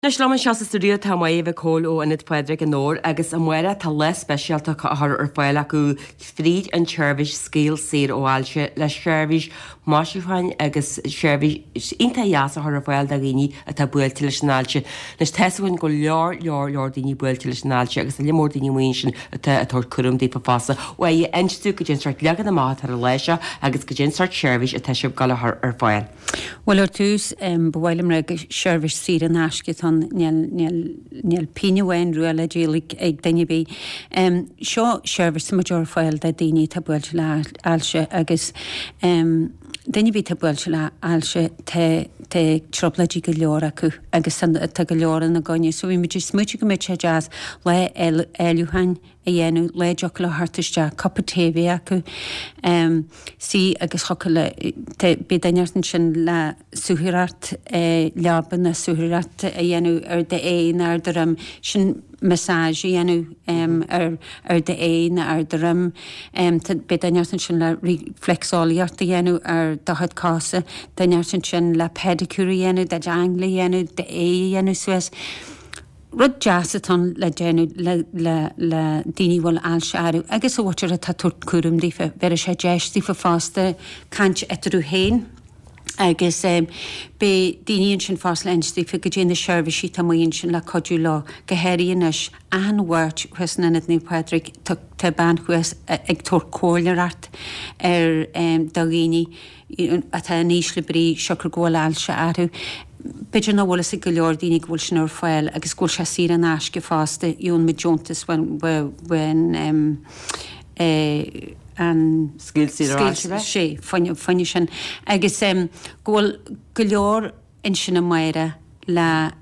Nes le se stúdio tá mai bh cóil ó inid Pedric an nóir agus an muire tá le speisialta chuth ar fáil acu fríd an tseirbhís scéal sér óáilte le seirbhís máisiúhain agus seirbhís inta jaas a ar fáil a rií a tá buil tiilenáilte. Nes tehainn go leor daoine buil tiilenáilte agus le mór daoine muon sin atá chum dí fása ó é einstú go ginstart legan na máth ar a leiise agus go ginstart seirbhís a teisih gal ar fáil. Well ar túús bhhailm ra seirbhís sí an náisce níl píinehain ruúile déalaigh ag daine bí. Seo seirbhís sa maidor fáil de daoine tá builte le ailse agus daine bí tá builte le ailse trobladí go leor acu agus tá go leor na gáine, so bhí muidir smuite go mid sé jazz le eilúhain a dhéanú le deoch le hartaiste coppa TV acu sí agus chocha le bé daineartan sin le suúthart leaban na suúthart a dhéanú ar de éon ar de sin massage dhéanú ar de éon ar de bé daineartan sin le flexáíart a dhéanú ar dahad cása, daineartan sin le pedicúr dhéanú de angla dhéanú de dhéanú suas. Rud jaasatán le déanú le daoine bhfuil ailse airú, agus ó bhaitear a tá cuairm dífa, ver sé déistífa fásta cant etarú héin, agus be daoine sin fás le einstífa go dtí na seirbhísí tá maon sin le codú lá go héiríonas anhhairt chusan inad ní Pedric tá ban chuas ag cóileart ar daghine atá níos le brí seochar ggóil ailse airú. Beidir na bhla go leor daoine bhfuil sin ar fáil agus gúil se sí an áisce fásta dún me Joontas an Scíl sé fanne sin agus ghfuil go leor in sinna maire le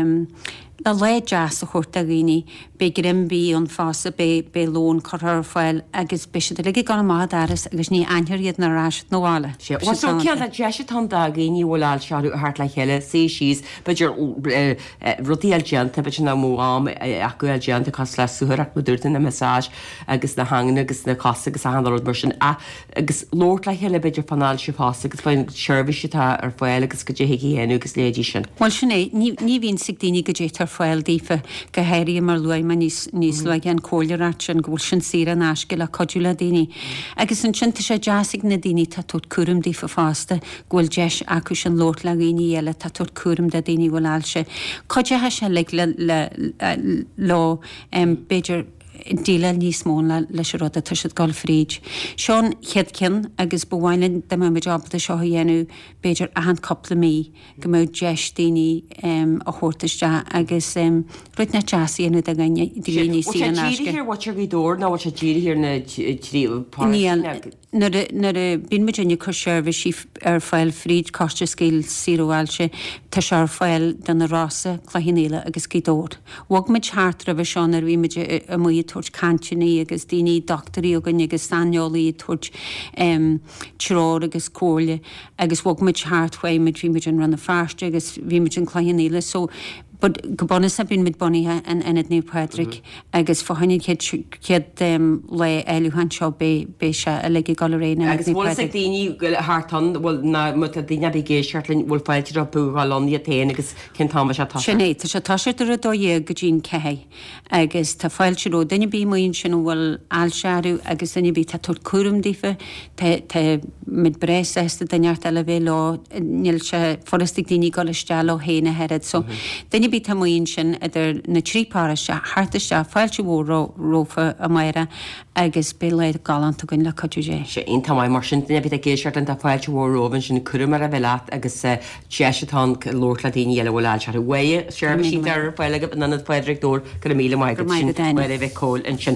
jazz a chuirt a riine be grimbí an fása be lón chothar fáil agus be se le gan má aras agus ní einhiríad na ráis nóála. Cean a deise tá daghíní bhil seú hart le chéile sé síos beidir rudíal genta be na mó am acuil genta cos le suúach dúirta na massage agus na hangna agus na casa agus a hanrod mar sin agus lórt le chéile beidir fanáil se fása agus fáin seirbhísítá ar fáil agus go dhéí héanú agus lédí sin. Well sinné ní hín sig daoine go dé fáil dífa go héirí mar luim níos le an cóileart sin ghúil sin sí an áisce le codúla daoine. Agus an sinnta sé jaasig na daoine tá tút cuairm dífa fásta ghfuil deis acu sin lórt le riine eile tá tút cuairm de daoine bhfuil ailse. Coidethe se le lá beidir díle níos móna leis rud a tuisiid gáil fríd. Seán cheadcin agus bhhailinn de me jobta seo dhéanú beidir a an coppla mí go mó deis daoine a chóirtaiste agus ruid na teasíanú a gine daoine sí an áisce. Hir wat go dúir ná se dír hir na trípá. Na bín meidenne chu seirbhísí ar fáil fríd costa scéil síróáilse tá se ar fáil den na rása chluhinnéile agus cídóir. Bhag meid háart a bheith seán ar bhí meid a muí tuairt cantinní agus daoine doctorí agan agus sanneolaí tuairt tróir agus cóirle agus bhag meid háartfuid meid bhí meid an ranna fáiste agus bhí meid an chluhinnéile so go bonus a bín mid boníthe an inad ní Pedric agus fáinnig cead le eilúhain seo bé se a le galréine agus bhil daoine go hátan bhfuil na mu a daine bhí géisiartlinn bhfuil fáilte a búáí a taana agus cin tá se tá. Sinné tá se táisiir ar a dóhé go dín cehé agus tá fáilteró daine bí moon sin bhfuil ailsearú agus daine bí tá tuair cuairm dífa mid bres éiste daineart eile bhéh lá níl se forrastig daoine goisteil ó héna head so daine bí tá moon sin idir na trípára se hartaiste fáilte bhór rófa a maire agus bé leid galanta gon le codúé. Se inta mai mar sin bit a géisiart an fáilte bhróhann sin cuirimar a bhelat agus teisitá lórt le daoine eile bhil se bhé seirbhísí ar fáile an Pedric dúr go mí maigad bheith cóil an sin.